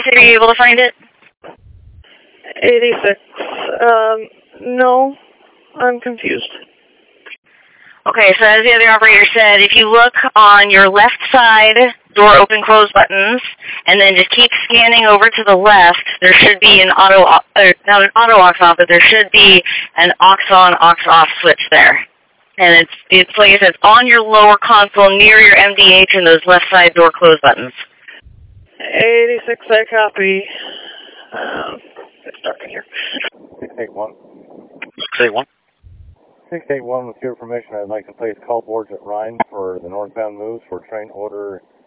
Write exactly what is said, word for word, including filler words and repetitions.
Are you able to find it? eighty-six. Um, no, I'm confused. Okay, so as the other operator said, if you look on your left side, door open close buttons, and then just keep scanning over to the left, there should be an auto, uh, not an auto aux on, but there should be an aux on, aux off switch there. And it's, it's like I said, it's on your lower console near your M D H and those left side door close buttons. eighty-six, I copy. Um, it's dark in here. six eight one. six eight one. six eight one, with your permission, I'd like to place call boards at Rhine for the northbound moves for train order